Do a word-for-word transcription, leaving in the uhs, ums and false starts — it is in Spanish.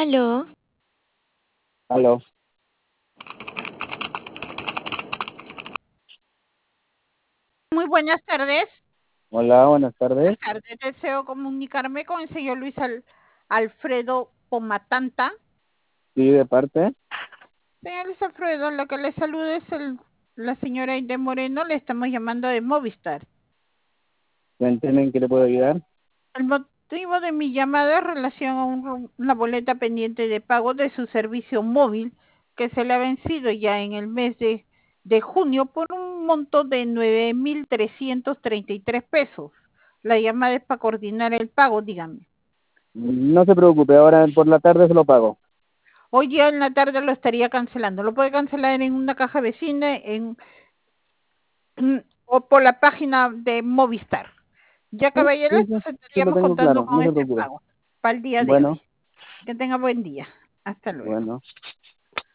Aló, Aló. Muy buenas tardes. Hola, buenas Buenas tardes. tardes. Deseo comunicarme con el señor Luis Al- Alfredo Pomatanta. Sí, de parte. Señor Luis Alfredo, lo que le saluda es el- la señora Inde Moreno. Le estamos llamando de Movistar. Cuénteme en qué le puedo ayudar. El motivo de mi llamada es relación a un- una boleta pendiente de pago de su servicio móvil que se le ha vencido ya en el mes de, de junio por un monto de nueve mil trescientos treinta y tres pesos. La llamada es para coordinar el pago, dígame. No se preocupe, ahora por la tarde se lo pago. Hoy ya en la tarde lo estaría cancelando. Lo puede cancelar en una caja vecina en, o por la página de Movistar. Ya, Sí, caballero, sí, sí, entonces sí lo estaríamos tengo contando claro, con no se este preocupe. pago para el día de hoy. Bueno, Que tenga buen día. Hasta luego. bueno.